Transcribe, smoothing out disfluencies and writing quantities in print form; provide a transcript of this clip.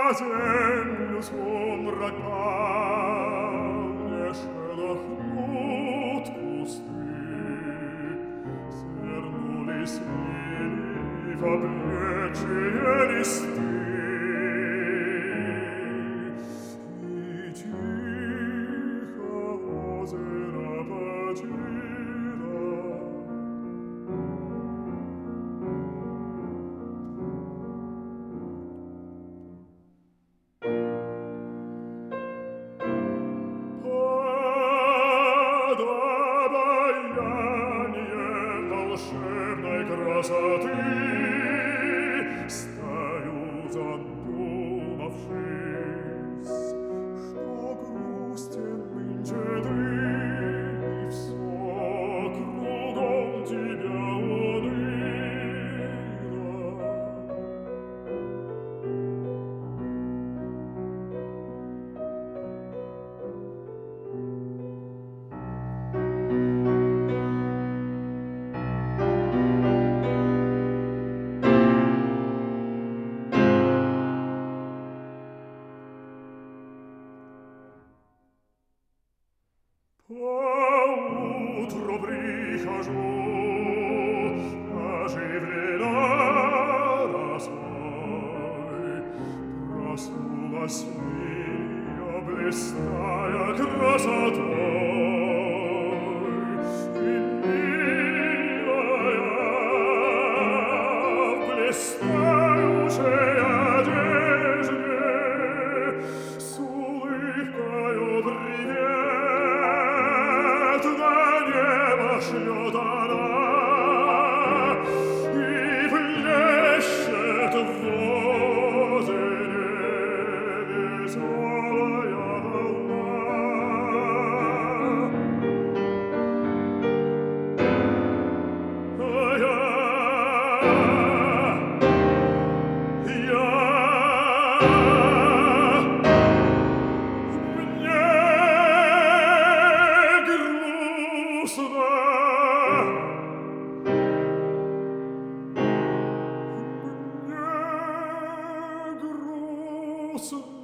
землю сумрак пал, не шелохнут кусты, свернулись лилии в облечие листы, и тихо озеро почило. Волшебной красоты стою, задумавшись, что грустен нынче ты, и всё кругом тебя уныло. Поутру прихожу, оживлена росой, проснулась лилия, блистая красотой, и милая в блистающей одежде с улыбкою привет на небо шлет она и плещет в озере веселая волна. А мне грустно.